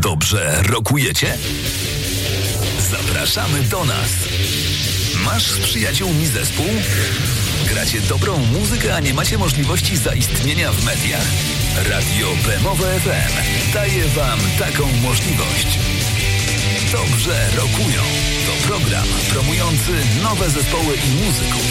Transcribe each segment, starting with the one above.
Dobrze rokujecie? Zapraszamy do nas. Masz z przyjaciółmi zespół? Gracie dobrą muzykę, a nie macie możliwości zaistnienia w mediach? Radio Bemowe FM daje wam taką możliwość. Dobrze rokują. To program promujący nowe zespoły i muzyków.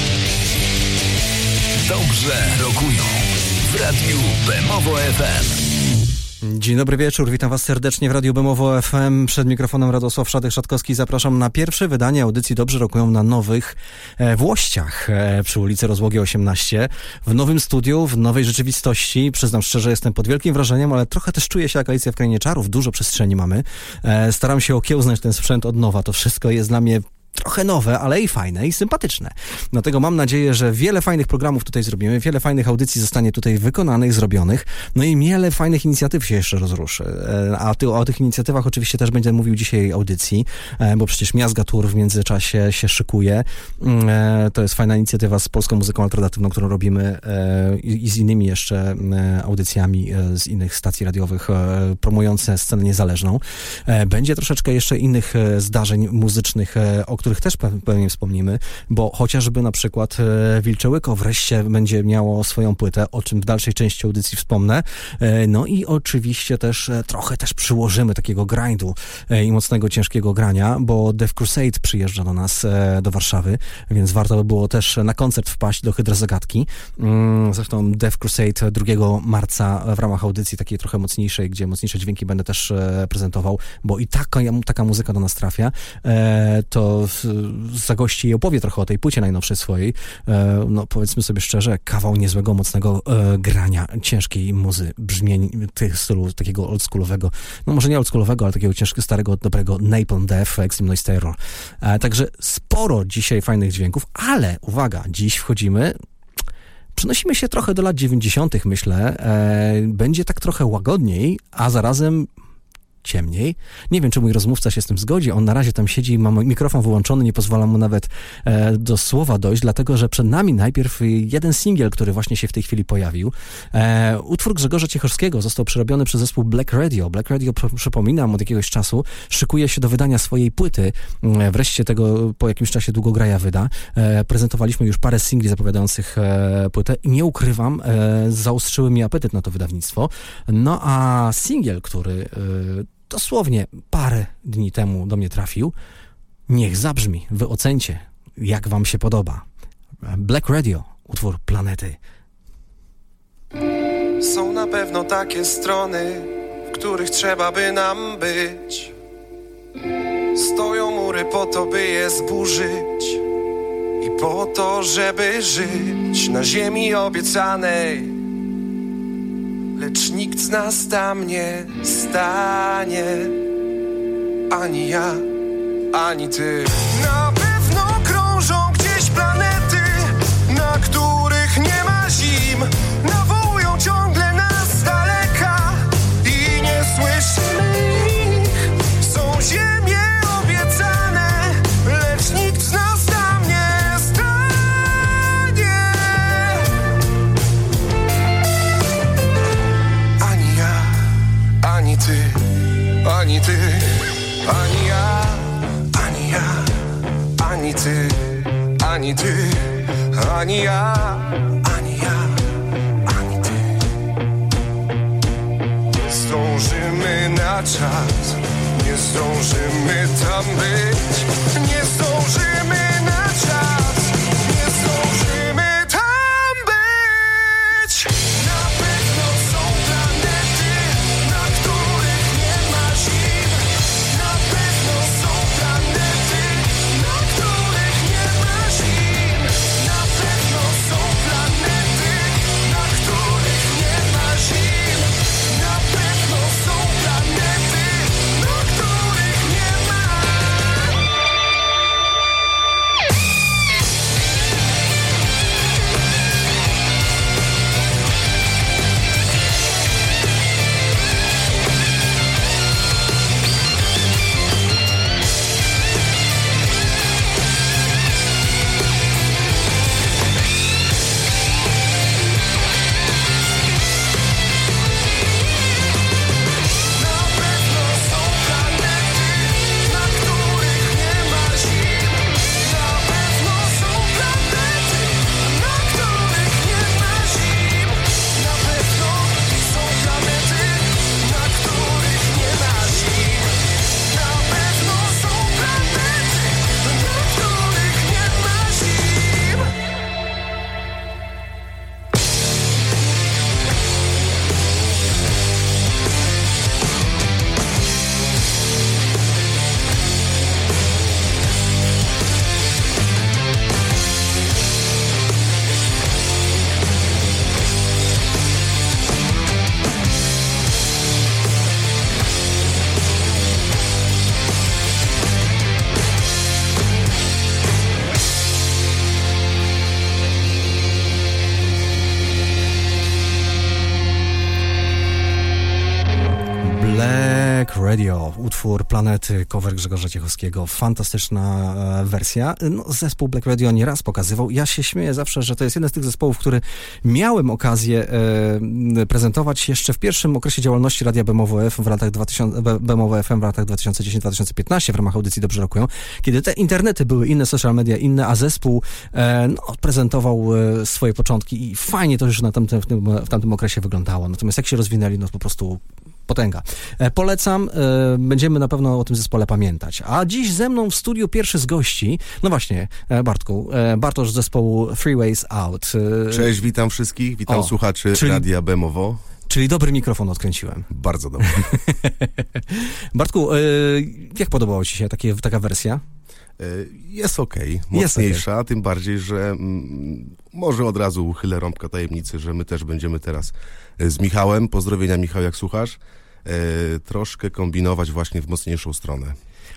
Dobrze rokują w Radiu Bemowo FM. Dzień dobry wieczór, witam was serdecznie w Radiu Bemowo FM. Przed mikrofonem Radosław Szadek-Szatkowski. Zapraszam na pierwsze wydanie audycji Dobrze rokują na Nowych Włościach przy ulicy Rozłogi 18. W nowym studiu, w nowej rzeczywistości. Przyznam szczerze, jestem pod wielkim wrażeniem, ale trochę też czuję się jak Alicja w Krainie Czarów. Dużo przestrzeni mamy. Staram się okiełznać ten sprzęt od nowa. To wszystko jest dla mnie trochę nowe, ale i fajne, i sympatyczne. Dlatego mam nadzieję, że wiele fajnych programów tutaj zrobimy, wiele fajnych audycji zostanie tutaj wykonanych, zrobionych, no i wiele fajnych inicjatyw się jeszcze rozruszy. O tych inicjatywach oczywiście też będę mówił dzisiaj audycji, bo przecież Miazga Tour w międzyczasie się szykuje. To jest fajna inicjatywa z polską muzyką alternatywną, którą robimy i z innymi jeszcze audycjami z innych stacji radiowych promujące scenę niezależną. Będzie troszeczkę jeszcze innych zdarzeń muzycznych, o których też pewnie wspomnimy, bo chociażby na przykład Wilcze Łyko wreszcie będzie miało swoją płytę, o czym w dalszej części audycji wspomnę. No i oczywiście też trochę też przyłożymy takiego grindu i mocnego, ciężkiego grania, bo Death Crusade przyjeżdża do nas, do Warszawy, więc warto by było też na koncert wpaść do Hydrozagadki. Zresztą Death Crusade 2 marca w ramach audycji takiej trochę mocniejszej, gdzie mocniejsze dźwięki będę też prezentował, bo i taka muzyka do nas trafia, to zagości i opowie trochę o tej płycie najnowszej swojej. No powiedzmy sobie szczerze, kawał niezłego, mocnego grania, ciężkiej muzy, brzmień tych stylu takiego oldschoolowego, no może nie oldschoolowego, ale takiego ciężkiego, starego, dobrego Napalm Death, Extreme Noise Terror. Także sporo dzisiaj fajnych dźwięków, ale uwaga, dziś przenosimy się trochę do lat 90., myślę. Będzie tak trochę łagodniej, a zarazem ciemniej. Nie wiem, czy mój rozmówca się z tym zgodzi. On na razie tam siedzi i ma mikrofon wyłączony, nie pozwala mu nawet do słowa dojść, dlatego że przed nami najpierw jeden singiel, który właśnie się w tej chwili pojawił. Utwór Grzegorza Ciechowskiego został przerobiony przez zespół Black Radio. Black Radio, przypominam, od jakiegoś czasu szykuje się do wydania swojej płyty. Wreszcie tego po jakimś czasie Długograja wyda. Prezentowaliśmy już parę singli zapowiadających płytę i nie ukrywam, zaostrzyły mi apetyt na to wydawnictwo. No a singiel, który dosłownie parę dni temu do mnie trafił, niech zabrzmi, wy ocencie, jak wam się podoba. Black Radio, utwór Planety. Są na pewno takie strony, w których trzeba by nam być. Stoją mury po to, by je zburzyć i po to, żeby żyć na ziemi obiecanej. Lecz nikt z nas tam nie stanie, ani ja, ani ty. Na pewno krążą gdzieś planety, na których nie ma zim. Nawołują ciągle nas z daleka i nie słyszymy ich. Są ziemie obiecane, lecz nikt z nas tam nie stanie. Ani ja, ani ty, ani ty, ani ja, ani ja, ani ty, ani ty, ani ja, ani ja, ani ty. Zdążymy na czas, nie zdążymy tam być, nie zdążymy na czas, nie zdążymy tam być. Na pewno są planety, na których nie ma zim. Na pewno są planety, na których nie ma zim. Na pewno są planety, na których nie ma zim. Na pewno są planety, na których nie ma. Black Radio, utwór Planety, cover Grzegorza Ciechowskiego, fantastyczna wersja. No, zespół Black Radio nieraz pokazywał, ja się śmieję zawsze, że to jest jeden z tych zespołów, który miałem okazję prezentować jeszcze w pierwszym okresie działalności Radia Bemowo FM w latach 2010-2015 w ramach audycji Dobrze Rokują, kiedy te internety były inne, social media inne, a zespół prezentował swoje początki i fajnie to już w tamtym okresie wyglądało. Natomiast jak się rozwinęli, no po prostu potęga. Polecam, będziemy na pewno o tym zespole pamiętać. A dziś ze mną w studiu pierwszy z gości, no właśnie, Bartku, Bartosz z zespołu Three Ways Out. Cześć, witam wszystkich, witam słuchaczy Radia Bemowo. Czyli dobry mikrofon odkręciłem. Bardzo dobry. Bartku, jak podobała ci się taka wersja? Jest okej, mocniejsza, tym bardziej, że może od razu uchylę rąbka tajemnicy, że my też będziemy teraz z Michałem, pozdrowienia Michał, jak słuchasz, troszkę kombinować właśnie w mocniejszą stronę.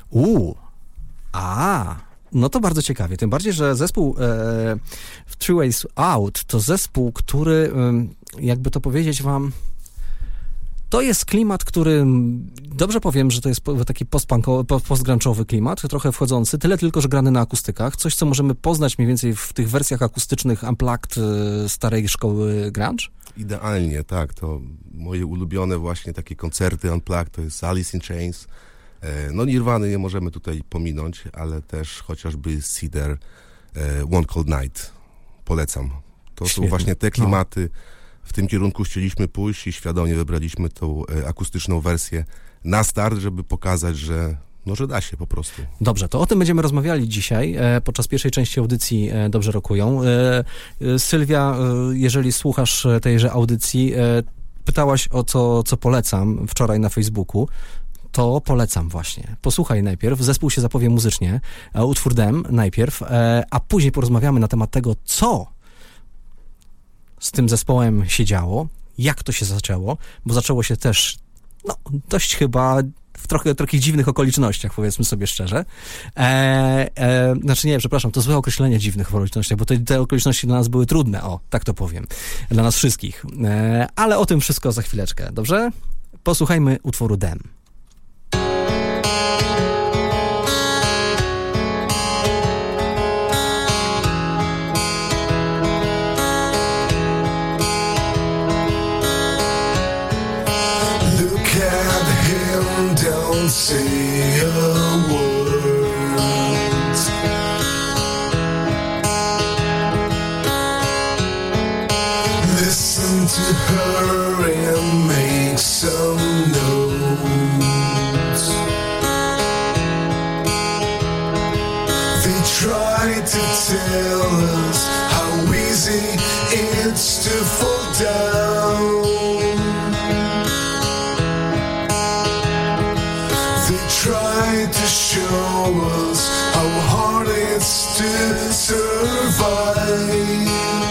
No to bardzo ciekawie, tym bardziej, że zespół Three Ways Out to zespół, który, jakby to powiedzieć wam, to jest klimat, który, dobrze powiem, że to jest taki post-grunge'owy klimat, trochę wchodzący, tyle tylko, że grany na akustykach, coś, co możemy poznać mniej więcej w tych wersjach akustycznych unplugged starej szkoły grunge. Idealnie, tak, to moje ulubione właśnie takie koncerty unplugged, to jest Alice in Chains, no Nirwany nie możemy tutaj pominąć, ale też chociażby Cedar, One Cold Night, polecam. To Świetnie. Są właśnie te klimaty, w tym kierunku chcieliśmy pójść i świadomie wybraliśmy tą akustyczną wersję na start, żeby pokazać, że da się po prostu. Dobrze, to o tym będziemy rozmawiali dzisiaj podczas pierwszej części audycji Dobrze Rokują. Sylwia, jeżeli słuchasz tejże audycji, pytałaś o co polecam wczoraj na Facebooku. To polecam właśnie. Posłuchaj najpierw, zespół się zapowie muzycznie, utwór Dem najpierw, a później porozmawiamy na temat tego, co z tym zespołem się działo, jak to się zaczęło, bo zaczęło się też, dość chyba w trochę dziwnych okolicznościach, powiedzmy sobie szczerze. To złe określenie dziwnych okolicznościach, bo te okoliczności dla nas były trudne, tak to powiem, dla nas wszystkich. Ale o tym wszystko za chwileczkę, dobrze? Posłuchajmy utworu Dem. Don't say a word. Listen to her and make some notes. They try to tell us how easy it's to fall down. Try to show us how hard it's to survive.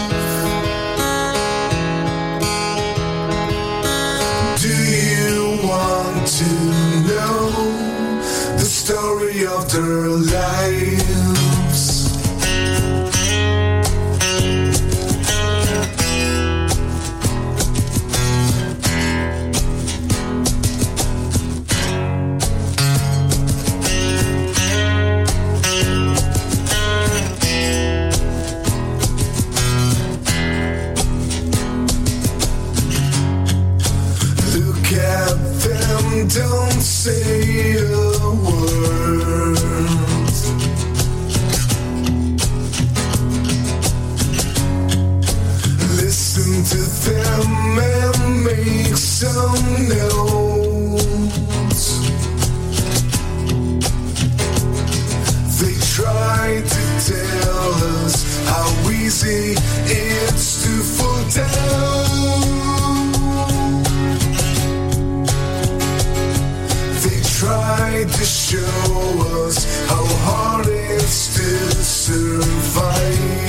Do you want to know the story of their lives? Don't say a word. Listen to them and make some notes. They try to tell us how easy it's to fall down. Try to show us how hard it's to survive.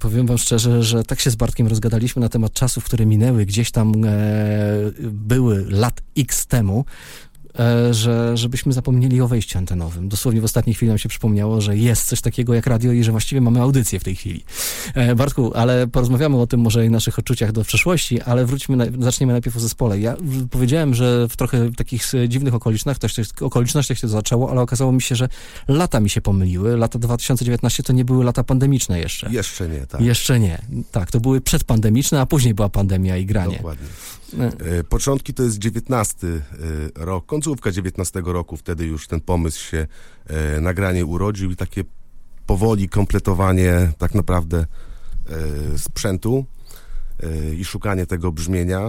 powiem wam szczerze, że tak się z Bartkiem rozgadaliśmy na temat czasów, które minęły, gdzieś tam były lat X temu, żebyśmy zapomnieli o wejściu antenowym. Dosłownie w ostatniej chwili nam się przypomniało, że jest coś takiego jak radio i że właściwie mamy audycję w tej chwili. Bartku, ale porozmawiamy o tym może i naszych odczuciach do przeszłości, ale zaczniemy najpierw o zespole. Ja powiedziałem, że w trochę takich dziwnych okolicznościach się to zaczęło, ale okazało mi się, że lata mi się pomyliły. Lata 2019 to nie były lata pandemiczne jeszcze. Jeszcze nie, tak. Jeszcze nie. Tak, to były przedpandemiczne, a później była pandemia i granie. Dokładnie. Początki to jest 19 rok, końcówka 19 roku, wtedy już ten pomysł się na granie urodził i takie powoli kompletowanie tak naprawdę sprzętu i szukanie tego brzmienia.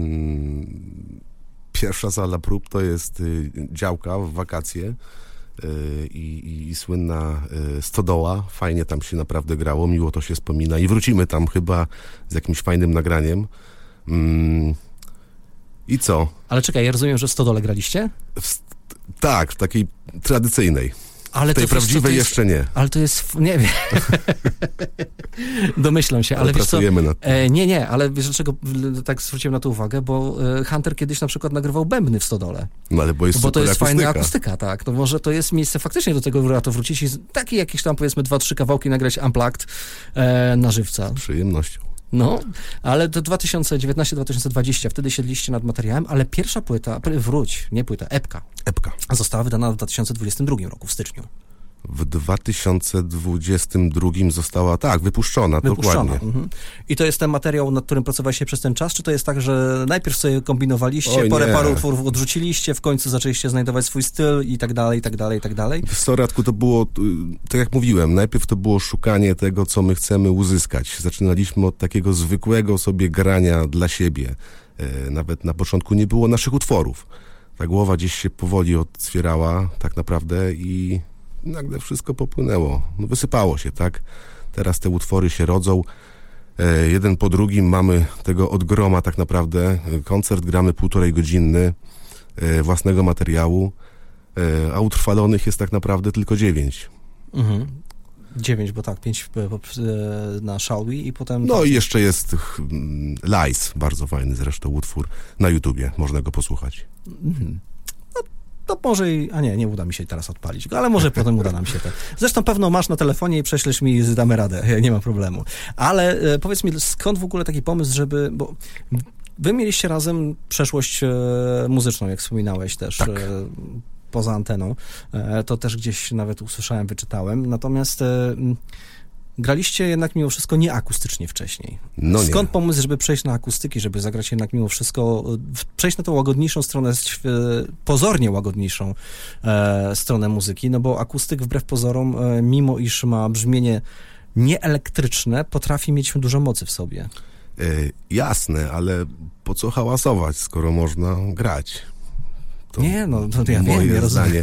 Pierwsza sala prób to jest działka w wakacje i słynna stodoła. Fajnie tam się naprawdę grało, miło to się wspomina i wrócimy tam chyba z jakimś fajnym nagraniem. I co? Ale czekaj, ja rozumiem, że w stodole graliście? Tak, w takiej tradycyjnej. Ale tej prawdziwej jeszcze nie. Ale to jest, nie wiem. Domyślam się, ale wiesz co? Nad tym. Nie, ale wiesz dlaczego tak zwróciłem na to uwagę, bo Hunter kiedyś na przykład nagrywał bębny w stodole. No ale bo to jest fajna akustyka, tak. No może to jest miejsce faktycznie do tego, warto wrócić i takie jakieś tam powiedzmy 2-3 kawałki nagrać unplugged na żywca. Z przyjemnością. No, ale to 2019-2020, wtedy siedliście nad materiałem, ale pierwsza płyta, epka została wydana w 2022 roku, w styczniu. W 2022 została, wypuszczona. Dokładnie. Mhm. I to jest ten materiał, nad którym pracowaliście przez ten czas, czy to jest tak, że najpierw sobie kombinowaliście, parę utworów odrzuciliście, w końcu zaczęliście znajdować swój styl i tak dalej, i tak dalej, i tak dalej? W Radku, to było, tak jak mówiłem, najpierw to było szukanie tego, co my chcemy uzyskać. Zaczynaliśmy od takiego zwykłego sobie grania dla siebie. Nawet na początku nie było naszych utworów. Ta głowa gdzieś się powoli otwierała tak naprawdę i nagle wszystko popłynęło. No, wysypało się, tak? Teraz te utwory się rodzą. Jeden po drugim mamy tego od groma tak naprawdę. Koncert gramy 1,5-godzinny własnego materiału, a utrwalonych jest tak naprawdę tylko 9. 9, bo tak, 5 na Shall We i potem... No i jeszcze jest Lies, bardzo fajny zresztą utwór na YouTubie, można go posłuchać. To może nie uda mi się teraz odpalić go, ale może potem uda nam się to. Zresztą pewno masz na telefonie i prześlesz mi, damy radę, nie ma problemu. Ale powiedz mi, skąd w ogóle taki pomysł, bo wy mieliście razem przeszłość muzyczną, jak wspominałeś też, tak. Poza anteną. To też gdzieś nawet usłyszałem, wyczytałem. Natomiast graliście jednak mimo wszystko nie akustycznie wcześniej. No nie. Skąd pomysł, żeby przejść na akustyki, żeby zagrać jednak mimo wszystko, przejść na tą łagodniejszą stronę, pozornie łagodniejszą stronę muzyki, no bo akustyk wbrew pozorom, mimo iż ma brzmienie nieelektryczne, potrafi mieć dużo mocy w sobie. Jasne, ale po co hałasować, skoro można grać? To ja wiem, zdanie.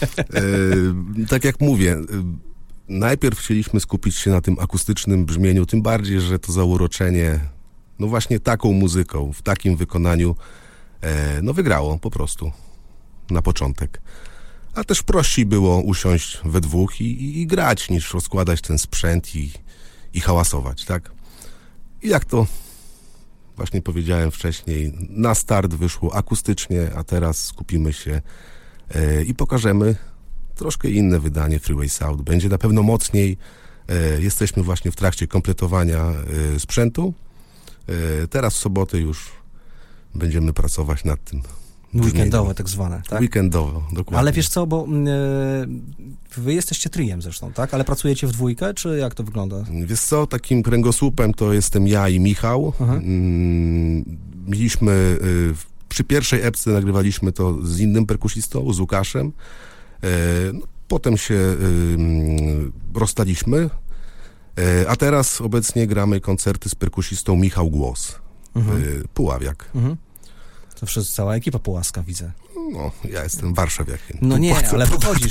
Tak jak mówię, najpierw chcieliśmy skupić się na tym akustycznym brzmieniu, tym bardziej, że to zauroczenie, no właśnie taką muzyką, w takim wykonaniu, wygrało po prostu na początek. A też prościej było usiąść we dwóch i grać, niż rozkładać ten sprzęt i hałasować, tak? I jak to właśnie powiedziałem wcześniej, na start wyszło akustycznie, a teraz skupimy się i pokażemy troszkę inne wydanie Freeway Sound. Będzie na pewno mocniej. Jesteśmy właśnie w trakcie kompletowania sprzętu. Teraz w sobotę już będziemy pracować nad tym. Weekendowe tak zwane, tak? Weekendowo, dokładnie. Ale wiesz co, bo wy jesteście triem zresztą, tak? Ale pracujecie w dwójkę, czy jak to wygląda? Wiesz co, takim kręgosłupem to jestem ja i Michał. Mieliśmy, przy pierwszej epce nagrywaliśmy to z innym perkusistą, z Łukaszem. Potem się rozstaliśmy, a teraz obecnie gramy koncerty z perkusistą Michał Głos, Puławiak. To wszyscy, cała ekipa pułaska, widzę. No, ja jestem warszawiakiem. No nie, ale pochodzisz.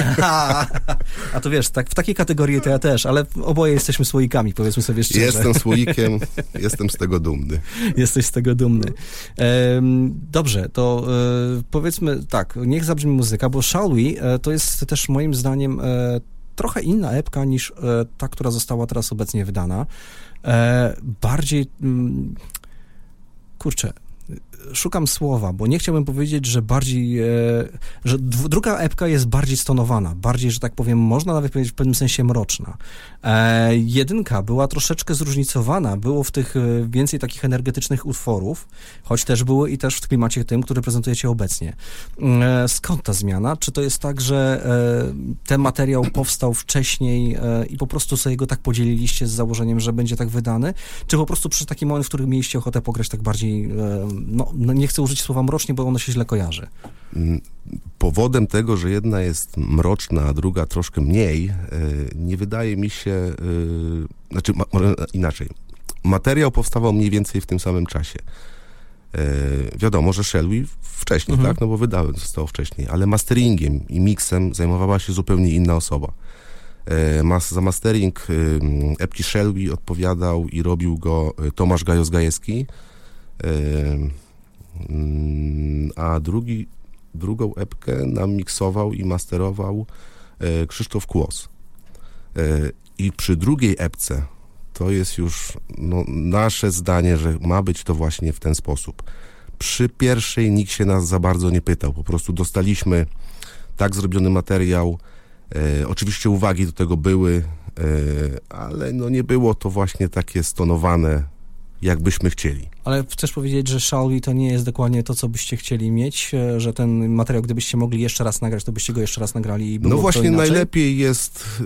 A to wiesz, tak, w takiej kategorii to ja też, ale oboje jesteśmy słoikami, powiedzmy sobie szczerze. Jestem słoikiem, jestem z tego dumny. Jesteś z tego dumny. Dobrze, to powiedzmy tak, niech zabrzmi muzyka, bo Shall We to jest też moim zdaniem trochę inna epka niż ta, która została teraz obecnie wydana. Bardziej... Kurczę, szukam słowa, bo nie chciałbym powiedzieć, że bardziej, że druga epka jest bardziej stonowana, bardziej, że tak powiem, można nawet powiedzieć w pewnym sensie mroczna. Jedynka była troszeczkę zróżnicowana, było w tych więcej takich energetycznych utworów, choć też były i też w klimacie tym, który prezentujecie obecnie. Skąd ta zmiana? Czy to jest tak, że ten materiał powstał wcześniej i po prostu sobie go tak podzieliliście z założeniem, że będzie tak wydany? Czy po prostu przy taki moment, w którym mieliście ochotę pograć tak bardziej, no nie chcę użyć słowa mrocznie, bo ono się źle kojarzy. Powodem tego, że jedna jest mroczna, a druga troszkę mniej, nie wydaje mi się, może inaczej. Materiał powstawał mniej więcej w tym samym czasie. Wiadomo, że Shelby wcześniej, tak? No bo wydałem zostało wcześniej, ale masteringiem i miksem zajmowała się zupełnie inna osoba. Za mastering epki Shelby odpowiadał i robił go Tomasz Gajos-Gajewski, a drugą epkę nam miksował i masterował Krzysztof Kłos. I przy drugiej epce to jest już nasze zdanie, że ma być to właśnie w ten sposób. Przy pierwszej nikt się nas za bardzo nie pytał. Po prostu dostaliśmy tak zrobiony materiał. Oczywiście uwagi do tego były, ale nie było to właśnie takie stonowane, jak byśmy chcieli. Ale chcesz powiedzieć, że Shelby to nie jest dokładnie to, co byście chcieli mieć, że ten materiał, gdybyście mogli jeszcze raz nagrać, to byście go jeszcze raz nagrali i było to właśnie inaczej? Najlepiej jest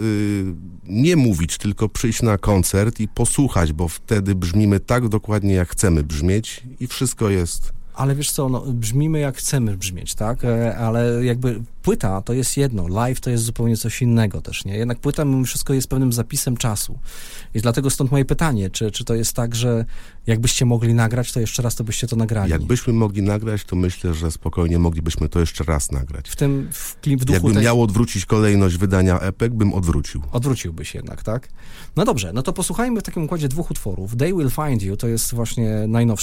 nie mówić, tylko przyjść na koncert i posłuchać, bo wtedy brzmimy tak dokładnie, jak chcemy brzmieć i wszystko jest... Ale wiesz co, brzmimy jak chcemy brzmieć, tak? Ale jakby płyta to jest jedno, live to jest zupełnie coś innego też, nie? Jednak płyta mimo wszystko jest pewnym zapisem czasu. I dlatego stąd moje pytanie, czy to jest tak, że jakbyście mogli nagrać, to jeszcze raz to byście to nagrali? Jakbyśmy mogli nagrać, to myślę, że spokojnie moglibyśmy to jeszcze raz nagrać. W duchu Jakbym miał odwrócić kolejność wydania epek, bym odwrócił. Odwróciłbyś jednak, tak? No dobrze, no to posłuchajmy w takim układzie dwóch utworów. They Will Find You to jest właśnie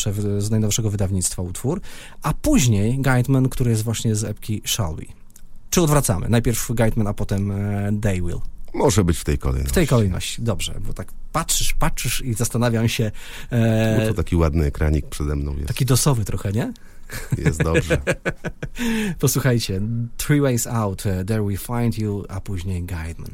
z najnowszego wydawnictwa utwór, a później Guideman, który jest właśnie z epki Shelby. Czy odwracamy? Najpierw Guideman, a potem They Will. Może być w tej kolejności. W tej kolejności, dobrze, bo tak patrzysz i zastanawiam się... Bo to taki ładny ekranik przede mną jest. Taki dosowy trochę, nie? Jest dobrze. Posłuchajcie, Three Ways Out, There We Find You, a później Guideman.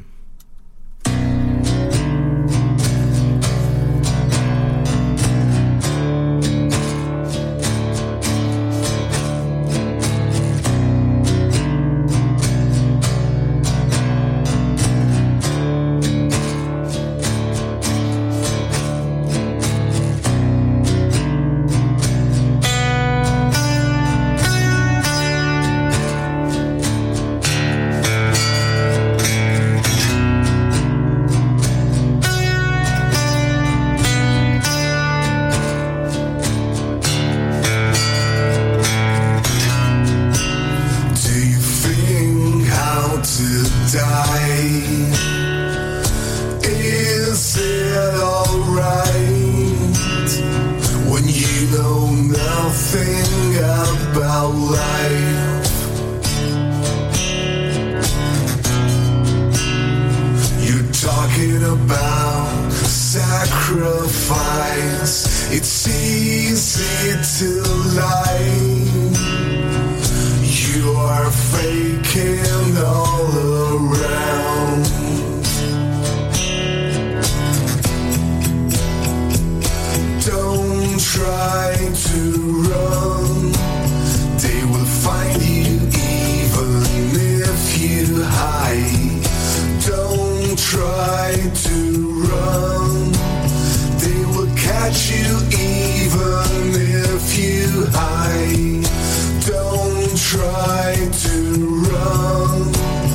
Try to run.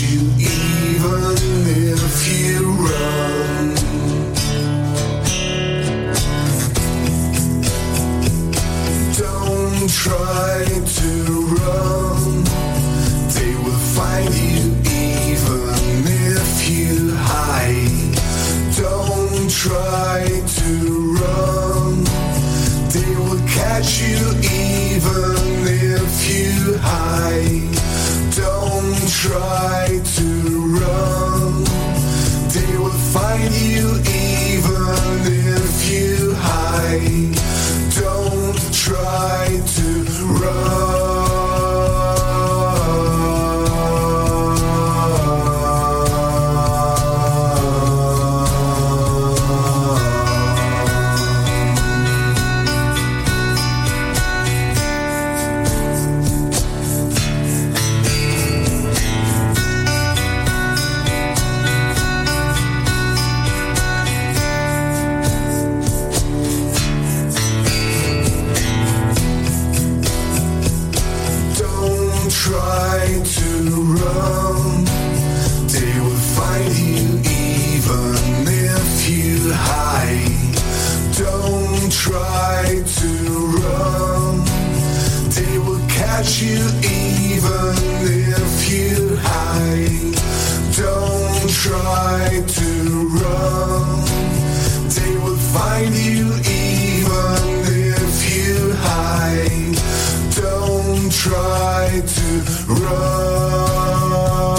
you even if you run. Don't try to run, they will find you even if you hide. Don't try to run, they will catch you even if you hide. Don't try to run, they will find you even if you hide. Don't try to run. You even if you hide. Don't try to run, they will find you even if you hide. Don't try to run.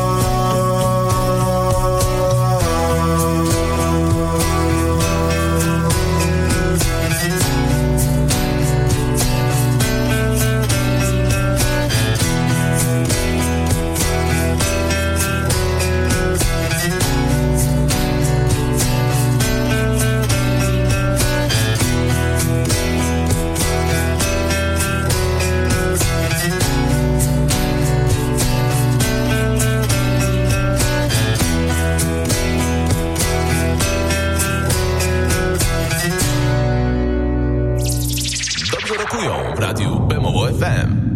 W Radiu BMO FM.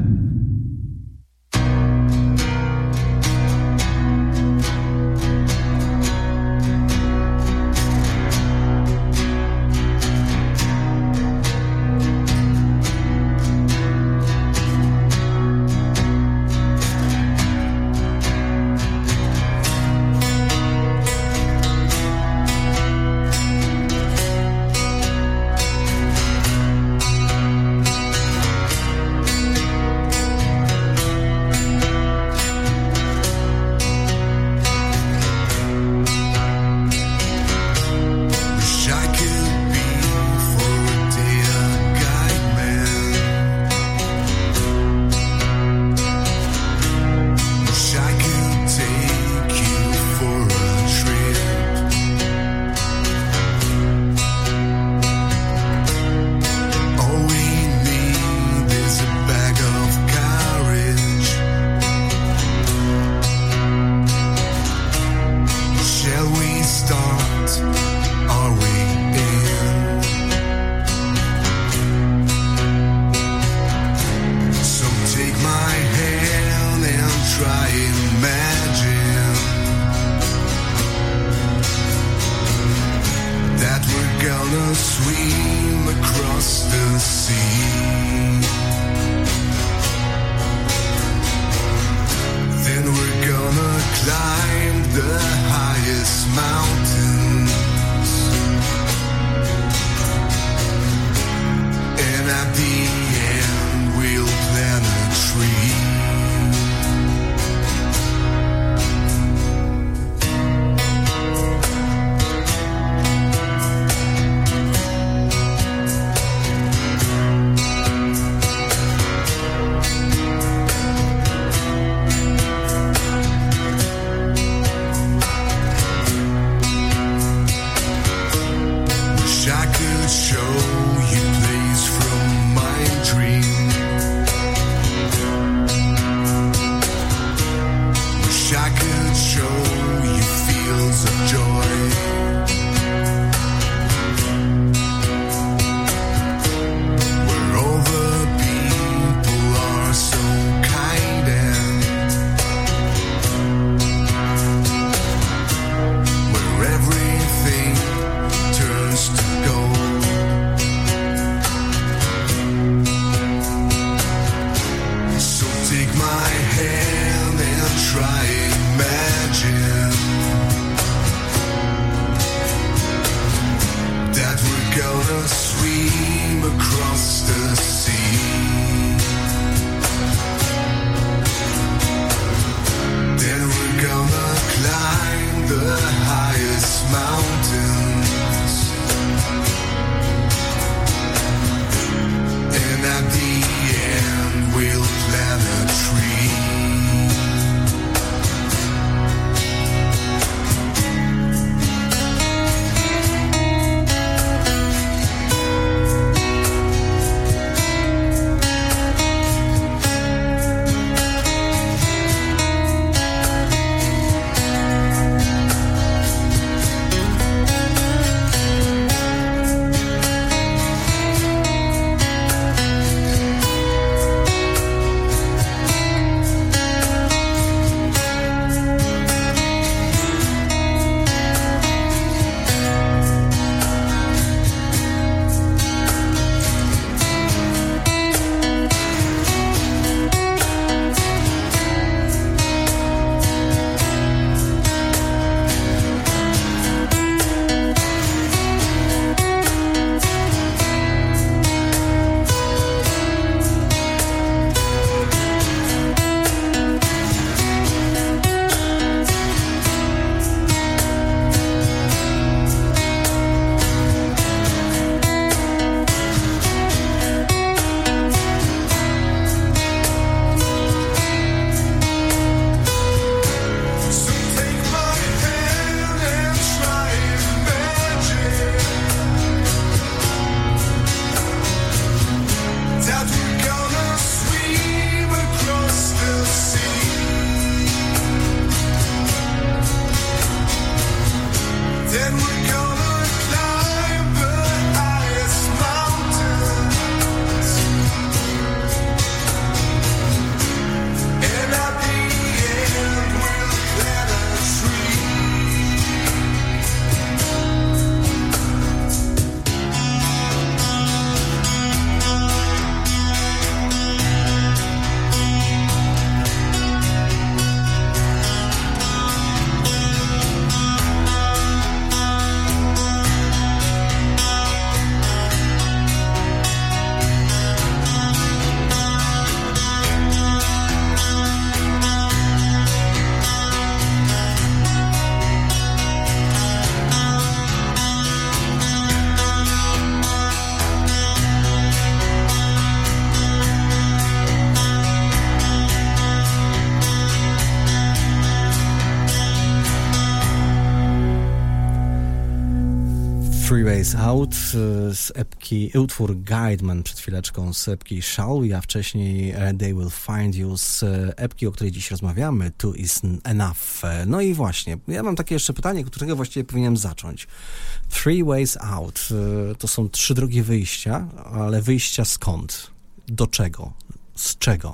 Three Ways Out z epki, utwór Guideman przed chwileczką z epki Shall We, a wcześniej They Will Find You z epki, o której dziś rozmawiamy, Two Is Enough. No i właśnie, ja mam takie jeszcze pytanie, którego właściwie powinienem zacząć. Three Ways Out to są 3 drogi wyjścia, ale wyjścia skąd? Do czego? Z czego?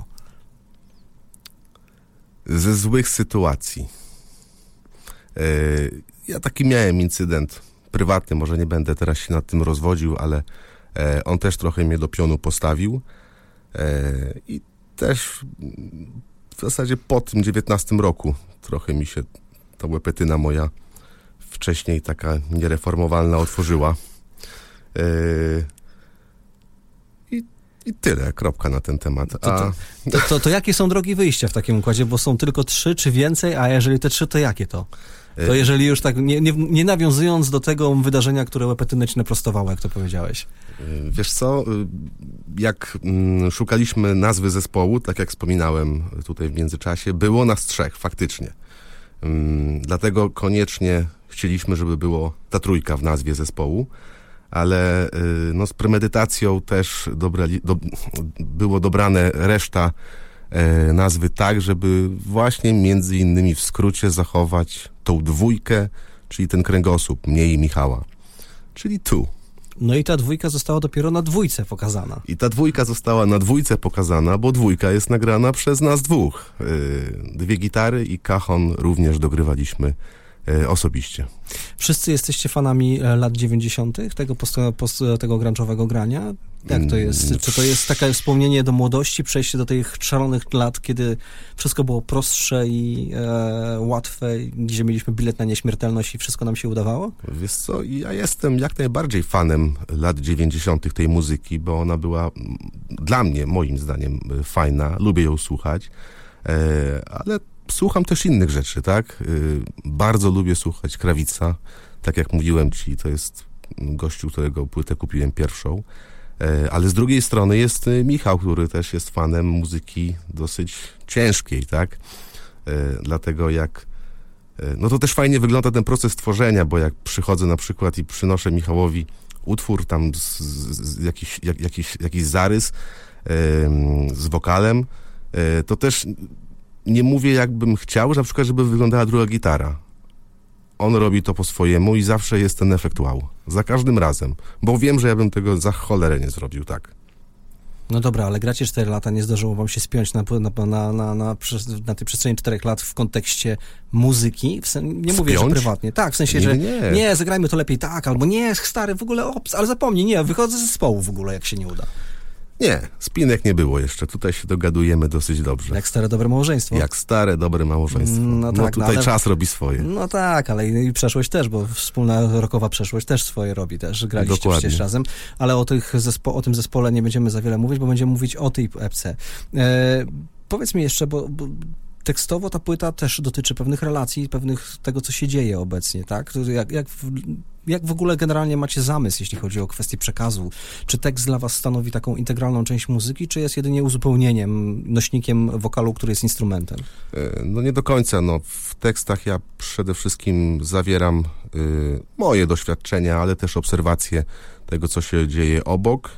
Ze złych sytuacji. Ja taki miałem incydent prywatny, może nie będę teraz się nad tym rozwodził, ale on też trochę mnie do pionu postawił i też w zasadzie po tym 19 roku trochę mi się ta łepetyna moja wcześniej taka niereformowalna otworzyła. I tyle, kropka na ten temat. To jakie są drogi wyjścia w takim układzie? Bo są tylko 3 czy więcej, a jeżeli te 3, to jakie to? To jeżeli już tak, nie nawiązując do tego wydarzenia, które łepetynę ci naprostowało, jak to powiedziałeś. Wiesz co, jak szukaliśmy nazwy zespołu, tak jak wspominałem tutaj w międzyczasie, było nas 3 faktycznie. Dlatego koniecznie chcieliśmy, żeby było ta 3 w nazwie zespołu, ale no, z premedytacją też było dobrane reszta nazwy tak, żeby właśnie między innymi w skrócie zachować tą 2, czyli ten kręgosłup mnie i Michała, czyli Two. No i ta 2 została dopiero na 2 pokazana. I ta 2 została na 2 pokazana, bo 2 jest nagrana przez nas 2. 2 gitary i cajon również dogrywaliśmy osobiście. Wszyscy jesteście fanami lat 90. tego grunge'owego grania? Jak to jest? Czy to jest takie wspomnienie do młodości, przejście do tych szalonych lat, kiedy wszystko było prostsze i łatwe, gdzie mieliśmy bilet na nieśmiertelność i wszystko nam się udawało? Wiesz co, ja jestem jak najbardziej fanem lat 90. tej muzyki, bo ona była dla mnie, moim zdaniem, fajna. Lubię ją słuchać, ale słucham też innych rzeczy, tak? Bardzo lubię słuchać Krawica. Tak jak mówiłem ci, to jest gościu, którego płytę kupiłem pierwszą. Ale z drugiej strony jest Michał, który też jest fanem muzyki dosyć ciężkiej, tak? Dlatego no to też fajnie wygląda ten proces tworzenia, bo jak przychodzę na przykład i przynoszę Michałowi utwór tam jakiś zarys z wokalem, to też nie mówię, jakbym chciał, że na przykład, żeby wyglądała druga gitara. On robi to po swojemu i zawsze jest ten efekt wow. Za każdym razem. Bo wiem, że ja bym tego za cholerę nie zrobił, tak. No dobra, ale gracie 4 lata, nie zdarzyło wam się spiąć na tej przestrzeni 4 lat w kontekście muzyki? Nie mówię, że prywatnie. Tak, w sensie, że nie, zagrajmy to lepiej tak, albo nie, stary, w ogóle ale zapomnij, nie, wychodzę z zespołu w ogóle, jak się nie uda. Nie, spinek nie było jeszcze. Tutaj się dogadujemy dosyć dobrze. Jak stare, dobre małżeństwo. Jak stare, dobre małżeństwo. No tak, tutaj ale czas robi swoje. No tak, ale i przeszłość też, bo wspólna rockowa przeszłość też swoje robi też. Graliście Dokładnie. Przecież razem, ale o tym zespole nie będziemy za wiele mówić, bo będziemy mówić o tej epce. Powiedz mi jeszcze, bo tekstowo ta płyta też dotyczy pewnych relacji, tego, co się dzieje obecnie, tak? Jak w ogóle generalnie macie zamysł, jeśli chodzi o kwestię przekazu? Czy tekst dla was stanowi taką integralną część muzyki, czy jest jedynie uzupełnieniem, nośnikiem wokalu, który jest instrumentem? No nie do końca. No, w tekstach ja przede wszystkim zawieram moje doświadczenia, ale też obserwacje tego, co się dzieje obok.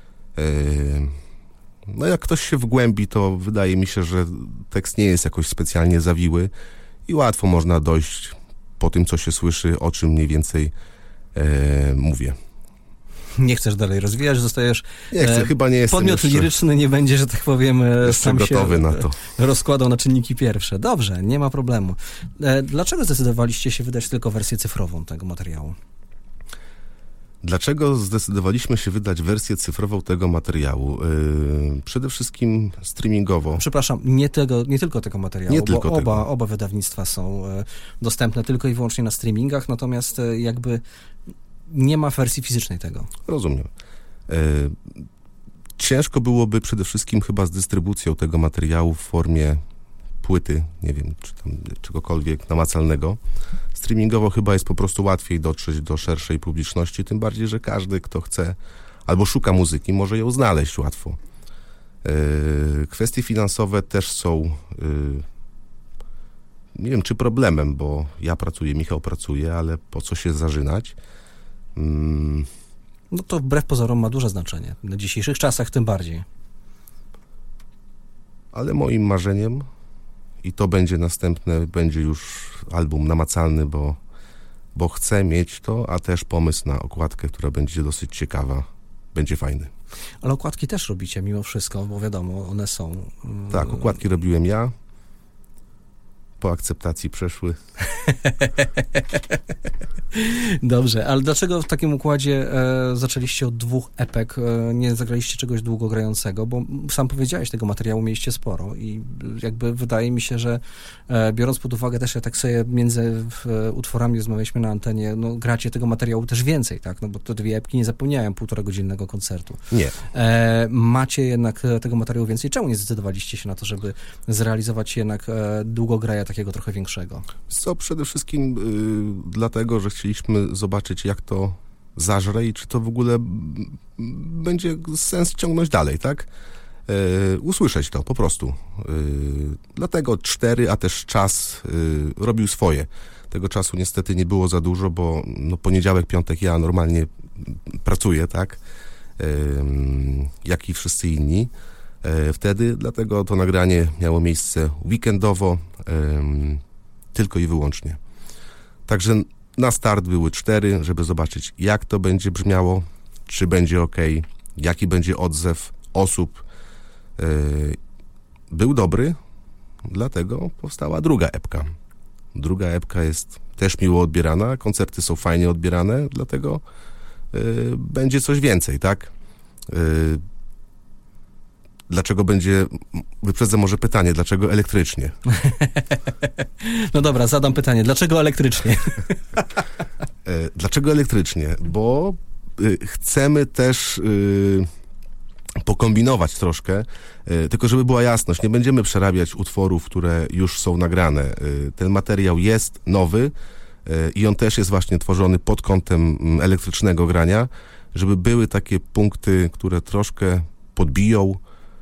No jak ktoś się wgłębi, to wydaje mi się, że tekst nie jest jakoś specjalnie zawiły i łatwo można dojść po tym, co się słyszy, o czym mniej więcej mówię. Nie chcesz dalej rozwijać, zostajesz... Nie chcę, chyba nie jestem podmiot liryczny nie będzie, że tak powiem, sam gotowy się na to. Rozkładał na czynniki pierwsze. Dobrze, nie ma problemu. Dlaczego zdecydowaliście się wydać tylko wersję cyfrową tego materiału? Dlaczego zdecydowaliśmy się wydać wersję cyfrową tego materiału? Przede wszystkim streamingowo. Przepraszam, nie tylko tego materiału, nie tylko bo oba wydawnictwa są dostępne tylko i wyłącznie na streamingach, natomiast jakby nie ma wersji fizycznej tego. Rozumiem. Ciężko byłoby przede wszystkim chyba z dystrybucją tego materiału w formie płyty, nie wiem, czy tam czegokolwiek namacalnego. Streamingowo chyba jest po prostu łatwiej dotrzeć do szerszej publiczności, tym bardziej, że każdy, kto chce albo szuka muzyki, może ją znaleźć łatwo. Kwestie finansowe też są, nie wiem, czy problemem, bo ja pracuję, Michał pracuje, ale po co się zażynać? No to wbrew pozorom ma duże znaczenie. Na dzisiejszych czasach tym bardziej. Ale moim marzeniem, i to będzie następne, będzie już album namacalny, bo chcę mieć to, a też pomysł na okładkę, która będzie dosyć ciekawa, będzie fajny. Ale okładki też robicie mimo wszystko, bo wiadomo, one są... Tak, okładki robiłem ja. Po akceptacji przeszły. Dobrze, ale dlaczego w takim układzie zaczęliście od 2 epek, nie zagraliście czegoś długogrającego? Bo sam powiedziałeś, tego materiału mieliście sporo i jakby wydaje mi się, że biorąc pod uwagę też, ja tak sobie między utworami rozmawialiśmy na antenie, no gracie tego materiału też więcej, tak? No bo te 2 epki nie zapełniają 1,5-godzinnego koncertu. Nie. Macie jednak tego materiału więcej. Czemu nie zdecydowaliście się na to, żeby zrealizować jednak długograja takiego trochę większego? Co przede wszystkim dlatego, że chcieliśmy zobaczyć, jak to zażre i czy to w ogóle będzie sens ciągnąć dalej, tak? Usłyszeć to po prostu. Dlatego 4, a też czas robił swoje. Tego czasu niestety nie było za dużo, bo no, poniedziałek, piątek ja normalnie pracuję, tak? Jak i wszyscy inni. Wtedy, dlatego to nagranie miało miejsce weekendowo, tylko i wyłącznie. Także na start były 4, żeby zobaczyć, jak to będzie brzmiało, czy będzie ok, jaki będzie odzew osób. Był dobry, dlatego powstała druga epka. Druga epka jest też miło odbierana, koncerty są fajnie odbierane, dlatego będzie coś więcej, tak? Dlaczego będzie, wyprzedzę może pytanie, dlaczego elektrycznie? No dobra, zadam pytanie, dlaczego elektrycznie? Dlaczego elektrycznie? Bo chcemy też pokombinować troszkę, tylko żeby była jasność, nie będziemy przerabiać utworów, które już są nagrane. Ten materiał jest nowy i on też jest właśnie tworzony pod kątem elektrycznego grania, żeby były takie punkty, które troszkę podbiją,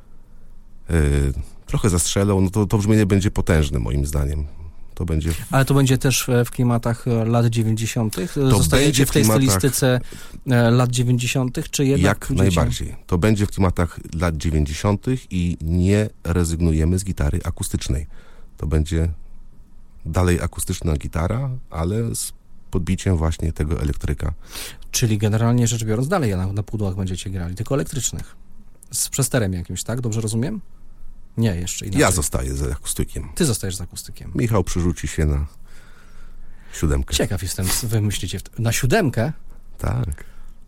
trochę zastrzelą, no to brzmienie będzie potężne moim zdaniem. To będzie... Ale to będzie też w klimatach lat 90. Zostajecie w tej stylistyce lat 90., czy jednak... Jak najbardziej. To będzie w klimatach lat 90. i nie rezygnujemy z gitary akustycznej. To będzie dalej akustyczna gitara, ale z podbiciem właśnie tego elektryka. Czyli generalnie rzecz biorąc dalej na pudłach będziecie grali, tylko elektrycznych. Z przesterem jakimś, tak? Dobrze rozumiem? Nie, jeszcze inaczej. Ja zostaję z akustykiem. Ty zostajesz z akustykiem. Michał przerzuci się na 7. Ciekaw jestem, wy myślicie na 7? Tak.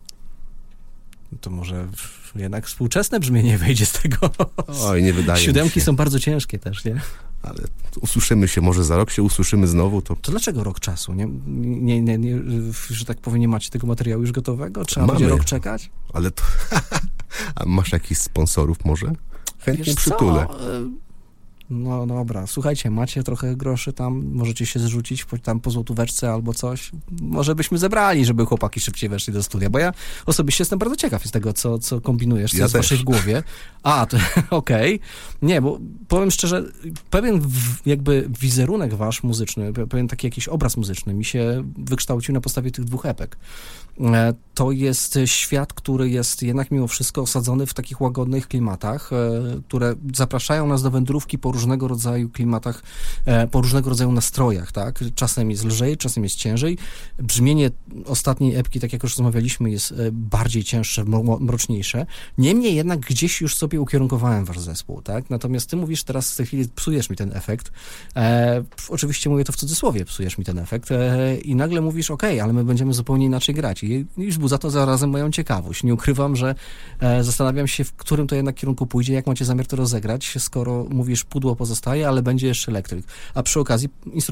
To może jednak współczesne brzmienie wejdzie z tego. Oj, nie wydaje 7 mi się. są bardzo ciężkie też, nie? Ale usłyszymy się, może za rok się usłyszymy znowu, to... To dlaczego rok czasu? Nie, że tak powiem, nie macie tego materiału już gotowego? Trzeba Mamy. będzie rok czekać? Ale to... A masz jakichś sponsorów może? Chętnie Wiesz przytulę. co? No dobra, słuchajcie, macie trochę groszy tam, możecie się zrzucić tam po złotóweczce albo coś. Może byśmy zebrali, żeby chłopaki szybciej weszli do studia, bo ja osobiście jestem bardzo ciekaw z tego, co kombinujesz, co jest w waszej głowie. A, to okej. Nie, bo powiem szczerze, pewien jakby wizerunek wasz muzyczny, pewien taki jakiś obraz muzyczny mi się wykształcił na podstawie tych 2 epek. To jest świat, który jest jednak mimo wszystko osadzony w takich łagodnych klimatach, które zapraszają nas do wędrówki po różnego rodzaju klimatach, po różnego rodzaju nastrojach, tak? Czasem jest lżej, czasem jest ciężej. Brzmienie ostatniej epki, tak jak już rozmawialiśmy, jest bardziej cięższe, mroczniejsze. Niemniej jednak gdzieś już sobie ukierunkowałem wasz zespół, tak? Natomiast ty mówisz teraz w tej chwili, psujesz mi ten efekt. Oczywiście mówię to w cudzysłowie, psujesz mi ten efekt i nagle mówisz, okej, ale my będziemy zupełnie inaczej grać. I wzbudza to zarazem moją ciekawość. Nie ukrywam, że zastanawiam się, w którym to jednak kierunku pójdzie, jak macie zamiar to rozegrać, skoro mówisz, pudło pozostaje, ale będzie jeszcze elektryk. A przy okazji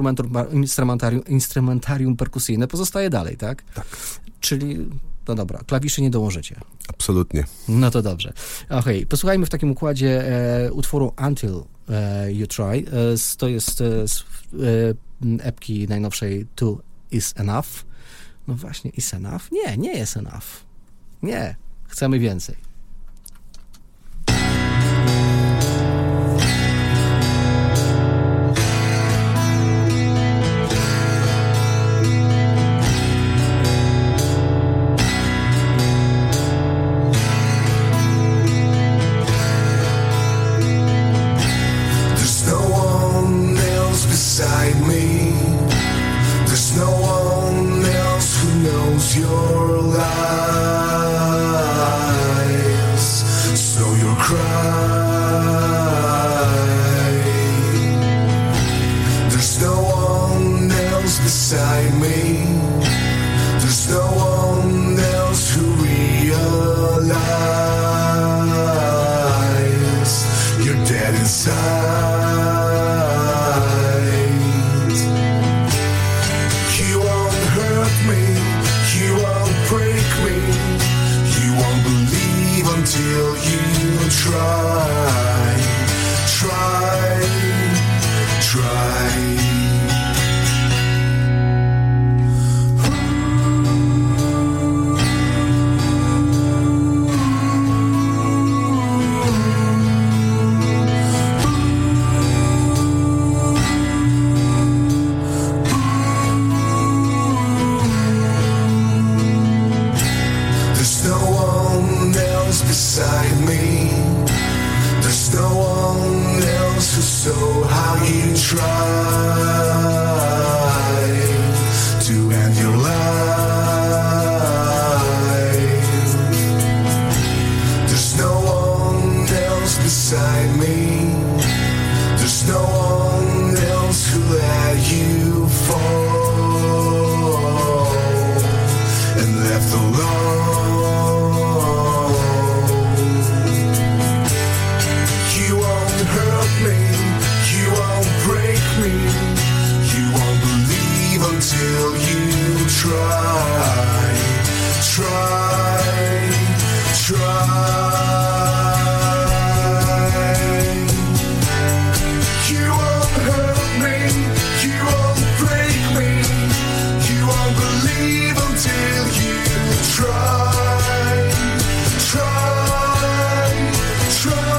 instrumentarium perkusyjne pozostaje dalej, tak? Tak. Czyli, no dobra, klawiszy nie dołożycie. Absolutnie. No to dobrze. Okej, posłuchajmy w takim układzie utworu Until You Try. To jest z epki najnowszej Two Is Enough. No właśnie, is enough? Nie jest enough. Nie, chcemy więcej. beside me. There's no one else who realize you're dead inside. You won't hurt me, you won't break me, you won't believe until you try, try, try. Beside me, there's no one else who saw how you try to end your life. There's no one else beside me, there's no one else who let you fall and left alone. Until you try, try, try. You won't hurt me, you won't break me, you won't believe until you try, try, try.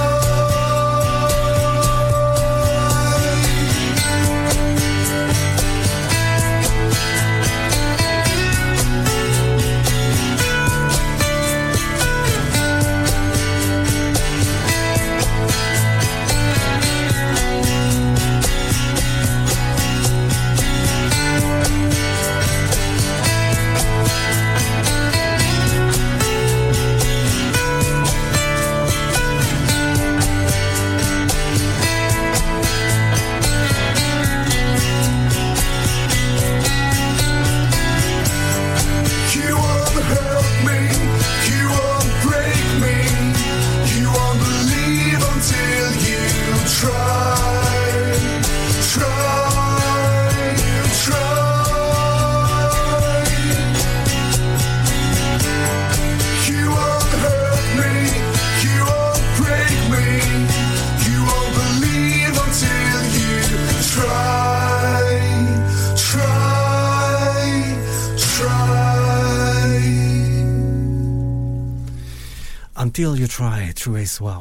Until You Try, Three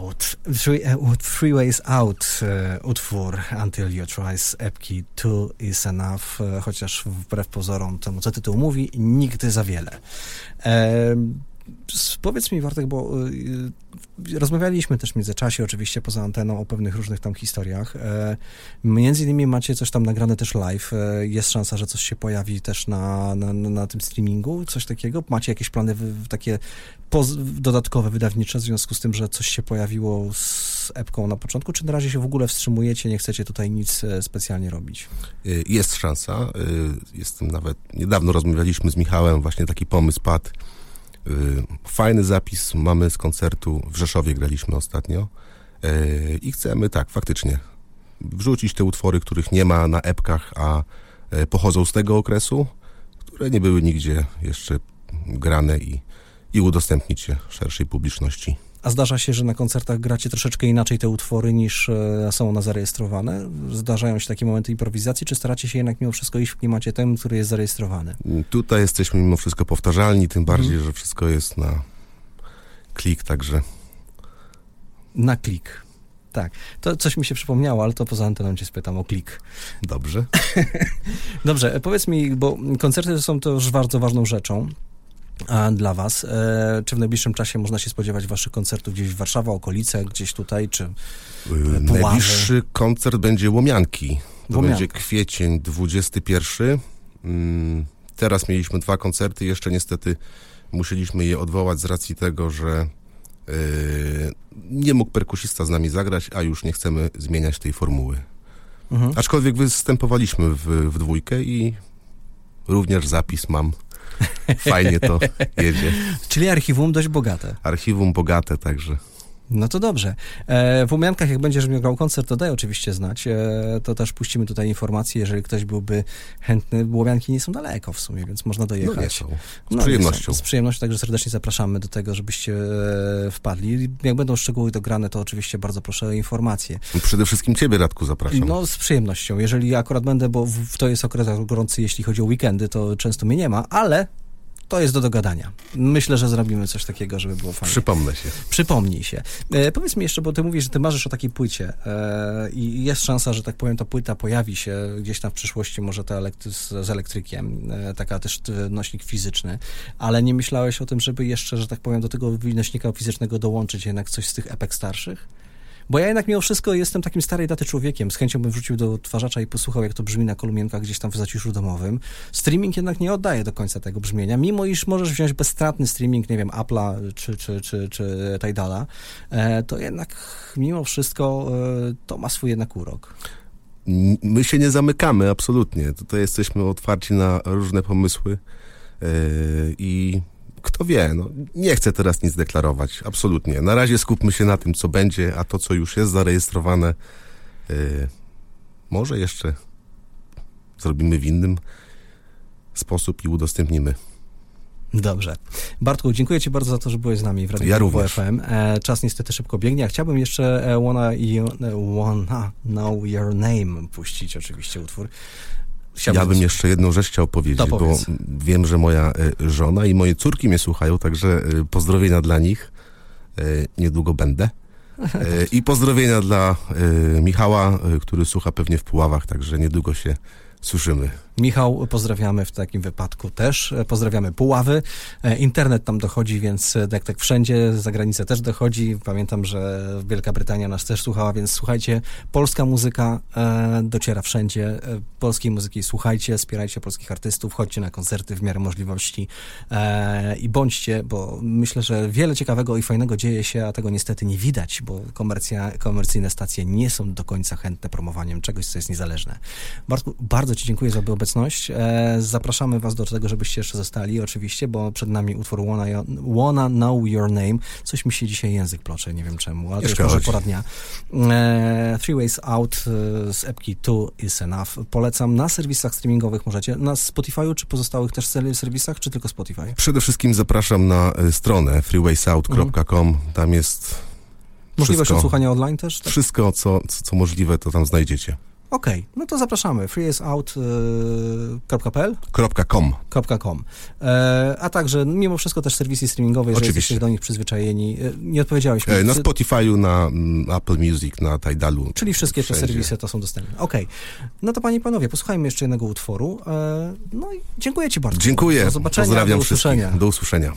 Ways Out, utwór Until You Try z epki Two Is Enough, chociaż wbrew pozorom temu, co tytuł mówi, nigdy za wiele. Powiedz mi, Bartek, bo rozmawialiśmy też w międzyczasie, oczywiście poza anteną, o pewnych różnych tam historiach. Między innymi macie coś tam nagrane też live. Jest szansa, że coś się pojawi też na tym streamingu, coś takiego? Macie jakieś plany takie dodatkowe, wydawnicze, w związku z tym, że coś się pojawiło z epką na początku, czy na razie się w ogóle wstrzymujecie, nie chcecie tutaj nic specjalnie robić? Jest szansa. Niedawno rozmawialiśmy z Michałem, właśnie taki pomysł padł. Fajny zapis mamy z koncertu w Rzeszowie, graliśmy ostatnio i chcemy faktycznie wrzucić te utwory, których nie ma na epkach, a pochodzą z tego okresu, które nie były nigdzie jeszcze grane i udostępnić je szerszej publiczności. A zdarza się, że na koncertach gracie troszeczkę inaczej te utwory niż są one zarejestrowane? Zdarzają się takie momenty improwizacji, czy staracie się jednak mimo wszystko iść w klimacie tym, który jest zarejestrowany? Tutaj jesteśmy mimo wszystko powtarzalni, tym bardziej, że wszystko jest na klik, także... Na klik. Tak. To coś mi się przypomniało, ale to poza anteną cię spytam o klik. Dobrze. Dobrze, powiedz mi, bo koncerty są to już bardzo ważną rzeczą dla was. Czy w najbliższym czasie można się spodziewać waszych koncertów gdzieś w Warszawie, okolice, gdzieś tutaj, czy Puławy? Najbliższy koncert będzie Łomianki. To będzie kwiecień 21. Teraz mieliśmy 2 koncerty, jeszcze niestety musieliśmy je odwołać z racji tego, że nie mógł perkusista z nami zagrać, a już nie chcemy zmieniać tej formuły. Aczkolwiek występowaliśmy w dwójkę i również zapis mam. Fajnie to jedzie. Czyli archiwum dość bogate. Archiwum bogate, także. No to dobrze. W Łomiankach, jak będziesz miał grał koncert, to daj oczywiście znać. To też puścimy tutaj informacje, jeżeli ktoś byłby chętny. Łomianki nie są daleko w sumie, więc można dojechać. No nie są. Z przyjemnością. Z przyjemnością, także serdecznie zapraszamy do tego, żebyście wpadli. Jak będą szczegóły dograne, to oczywiście bardzo proszę o informacje. Przede wszystkim ciebie, Radku, zapraszam. No z przyjemnością. Jeżeli akurat będę, bo to jest okres gorący, jeśli chodzi o weekendy, to często mnie nie ma, ale to jest do dogadania. Myślę, że zrobimy coś takiego, żeby było fajnie. Przypomnę się. Przypomnij się. Powiedz mi jeszcze, bo ty mówisz, że ty marzysz o takiej płycie i jest szansa, że tak powiem, ta płyta pojawi się gdzieś tam w przyszłości, może z elektrykiem, taka też nośnik fizyczny, ale nie myślałeś o tym, żeby jeszcze, że tak powiem, do tego nośnika fizycznego dołączyć jednak coś z tych epek starszych? Bo ja jednak mimo wszystko jestem takim starej daty człowiekiem. Z chęcią bym wrzucił do odtwarzacza i posłuchał, jak to brzmi na kolumienkach gdzieś tam w zaciszu domowym. Streaming jednak nie oddaje do końca tego brzmienia, mimo iż możesz wziąć bezstratny streaming, nie wiem, Apple'a czy Tidala, to jednak mimo wszystko to ma swój jednak urok. My się nie zamykamy, absolutnie. Tutaj jesteśmy otwarci na różne pomysły i kto wie, no, nie chcę teraz nic deklarować, absolutnie. Na razie skupmy się na tym, co będzie, a to, co już jest zarejestrowane, może jeszcze zrobimy w innym sposób i udostępnimy. Dobrze. Bartku, dziękuję ci bardzo za to, że byłeś z nami w Radiu FM. Czas niestety szybko biegnie. Ja chciałbym jeszcze Wanna Know Your Name puścić, oczywiście utwór. Ja bym jeszcze jedną rzecz chciał powiedzieć, bo wiem, że moja żona i moje córki mnie słuchają, także pozdrowienia dla nich. Niedługo będę. I pozdrowienia dla Michała, który słucha pewnie w Puławach, także niedługo się słyszymy. Michał, pozdrawiamy w takim wypadku też. Pozdrawiamy Puławy. Internet tam dochodzi, więc tak wszędzie, za granicę też dochodzi. Pamiętam, że Wielka Brytania nas też słuchała, więc słuchajcie, polska muzyka dociera wszędzie. Polskiej muzyki słuchajcie, wspierajcie polskich artystów, chodźcie na koncerty w miarę możliwości i bądźcie, bo myślę, że wiele ciekawego i fajnego dzieje się, a tego niestety nie widać, bo komercyjne stacje nie są do końca chętne promowaniem czegoś, co jest niezależne. Bartku, bardzo ci dziękuję za obecność. Zapraszamy was do tego, żebyście jeszcze zostali, oczywiście, bo przed nami utwór Wanna Know Your Name. Coś mi się dzisiaj język plocze, nie wiem czemu, ale to jest może pora dnia. Three Ways Out z epki Two Is Enough. Polecam na serwisach streamingowych, możecie. Na Spotify'u czy pozostałych też serwisach, czy tylko Spotify? Przede wszystkim zapraszam na stronę freewaysout.com. Tam jest możliwość odsłuchania online też? Tak? Wszystko, co możliwe, to tam znajdziecie. Okej, no to zapraszamy. freewayout.pl .com. A także mimo wszystko też serwisy streamingowe, jeżeli jesteście do nich przyzwyczajeni. Nie odpowiedziałeś mi. Na Spotify'u, na Apple Music, na Tidalu. Czyli wszystkie te serwisy to są dostępne. Okej. No to panie i panowie, posłuchajmy jeszcze jednego utworu. No i dziękuję ci bardzo. Dziękuję. Do zobaczenia. Pozdrawiam do usłyszenia. wszystkich. Do usłyszenia.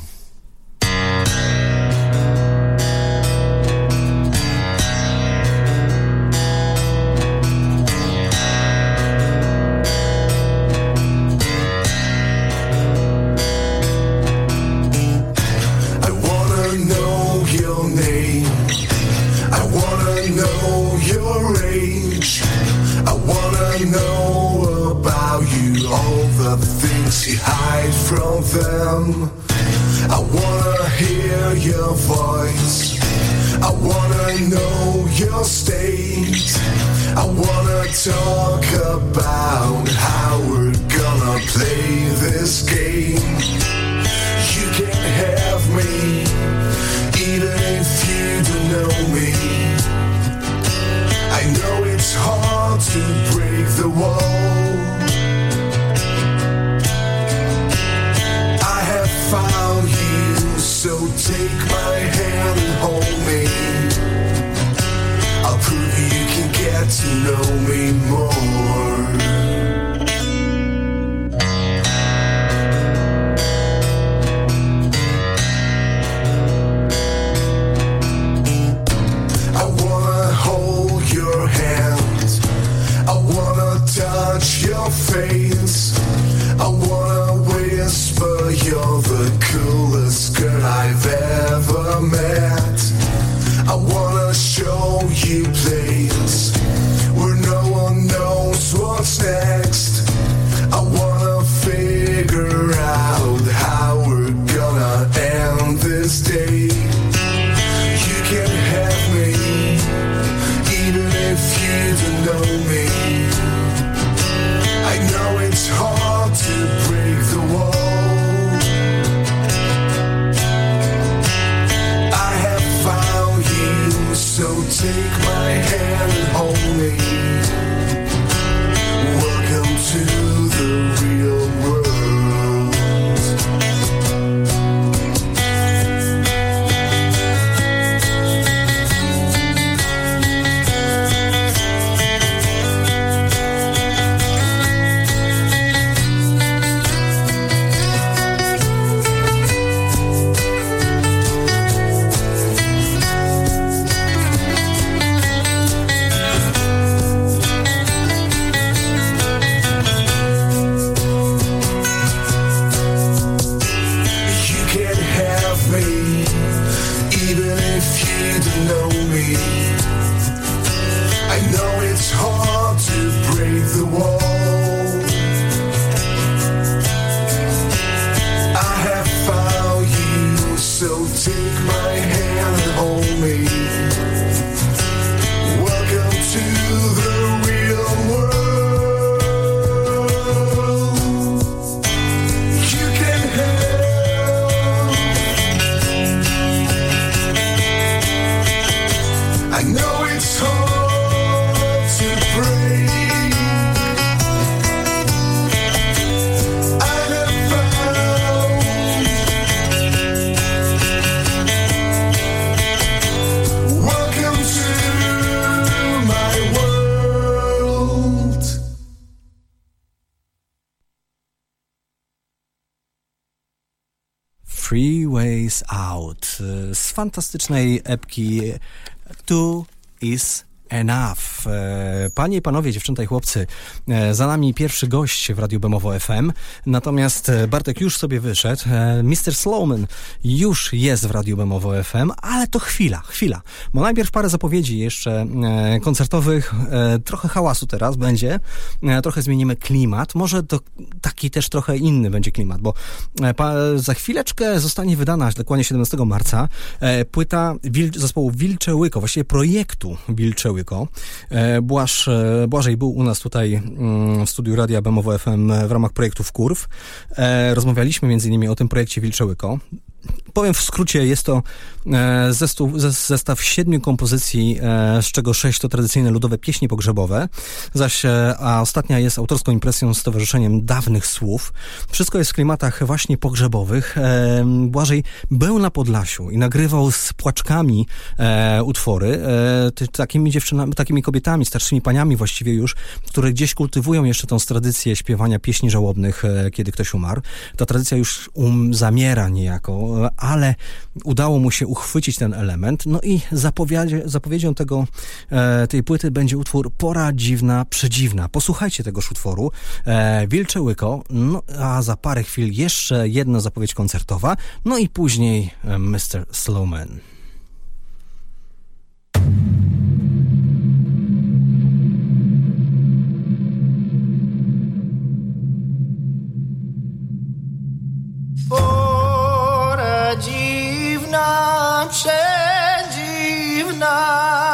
You hide from them. I wanna hear your voice. I wanna know your state. I wanna talk about how we're gonna play this game. You can't have me, even if you don't know me. I know it's hard to break the wall. Found you, so take my hand and hold me. I'll prove you can get to know me more. Three Ways Out z fantastycznej epki Two Is Enough. Panie i panowie, dziewczęta i chłopcy, za nami pierwszy gość w Radiu Bemowo FM, natomiast Bartek już sobie wyszedł, Mr. Slowman już jest w Radiu Bemowo FM, ale to chwila, bo najpierw parę zapowiedzi jeszcze koncertowych, trochę hałasu teraz będzie, trochę zmienimy klimat, może to taki też trochę inny będzie klimat, bo za chwileczkę zostanie wydana, dokładnie 17 marca, płyta zespołu Wilcze Łyko, właściwie projektu Wilcze Łyko. Błażej był u nas tutaj w studiu Radia Bemowo FM w ramach projektu Wkurw. Rozmawialiśmy między innymi o tym projekcie Wilcze Łyko. Powiem w skrócie, jest to zestaw 7 kompozycji, z czego 6 to tradycyjne ludowe pieśni pogrzebowe, a ostatnia jest autorską impresją z Towarzyszeniem Dawnych Słów. Wszystko jest w klimatach właśnie pogrzebowych. Błażej był na Podlasiu i nagrywał z płaczkami utwory, takimi dziewczynami, takimi kobietami, starszymi paniami właściwie już, które gdzieś kultywują jeszcze tą tradycję śpiewania pieśni żałobnych, kiedy ktoś umarł. Ta tradycja już zamiera niejako, ale udało mu się uchwycić ten element, no i zapowiedzią tej płyty będzie utwór Pora Dziwna, Przedziwna. Posłuchajcie tegoż utworu, Wilcze Łyko, no a za parę chwil jeszcze jedna zapowiedź koncertowa, no i później Mr. Slowman. Dziwna, przedziwna,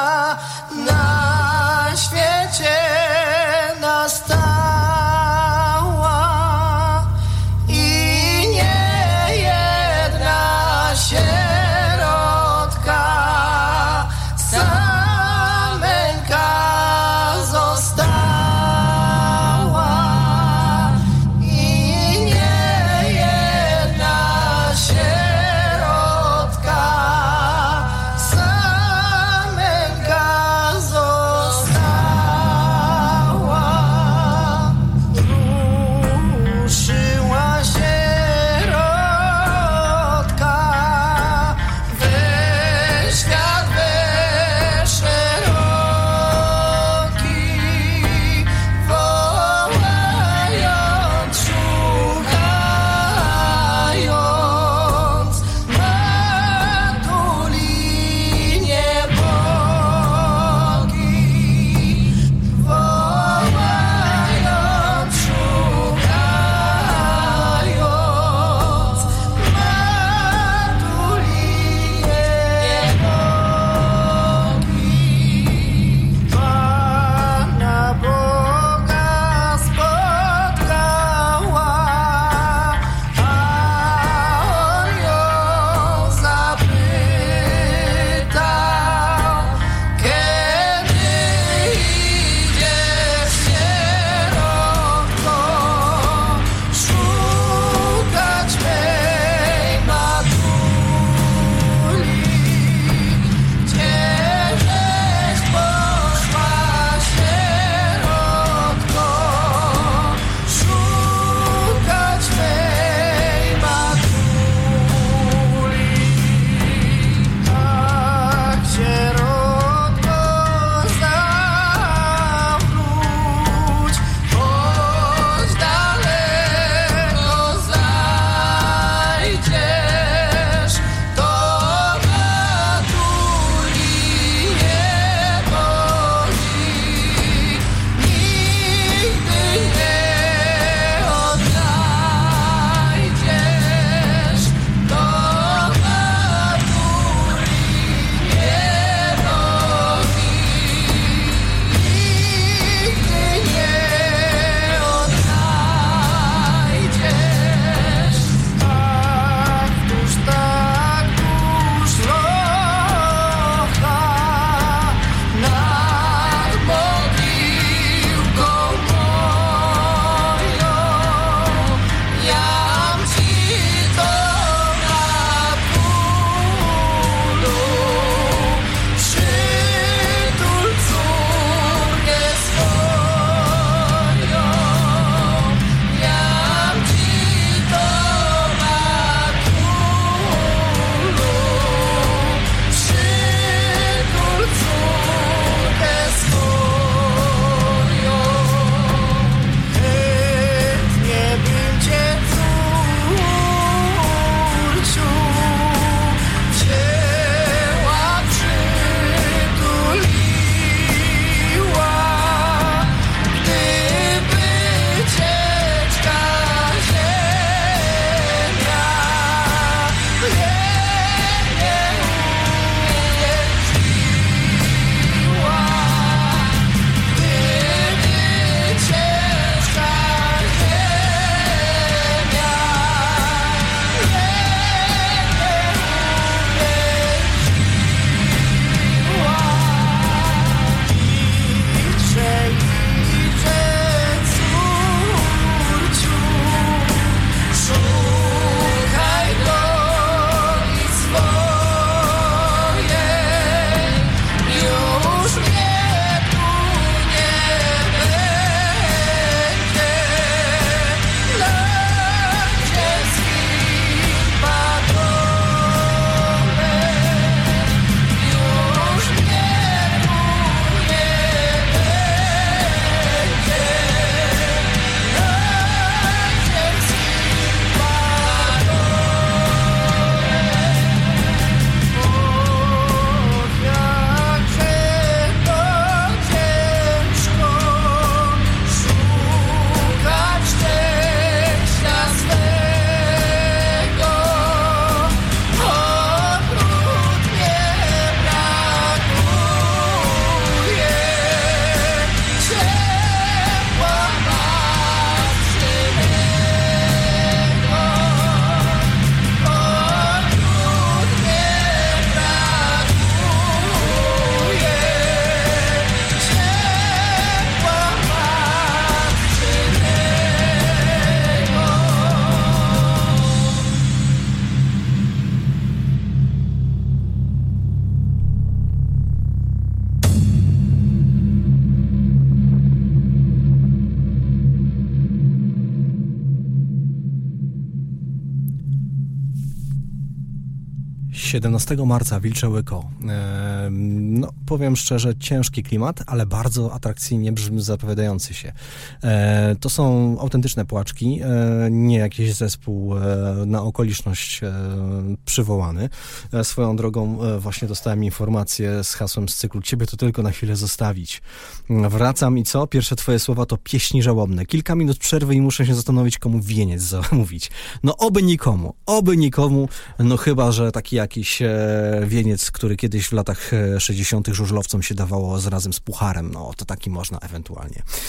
na świecie nastała i nie jedna sierotka samenka została i nie jedna sierotka 17 marca Wilcze Łyko. No, powiem szczerze, ciężki klimat, ale bardzo atrakcyjnie brzmi, zapowiadający się. To są autentyczne płaczki, nie jakiś zespół na okoliczność przywołany. Swoją drogą właśnie dostałem informację z hasłem z cyklu "Ciebie to tylko na chwilę zostawić". Wracam i co? Pierwsze twoje słowa to pieśni żałobne. Kilka minut przerwy i muszę się zastanowić, komu wieniec zamówić. No oby nikomu, no chyba, że taki jakiś wieniec, który kiedyś w latach 60. żużlowcom się dawało razem z pucharem, no to taki można ewentualnie.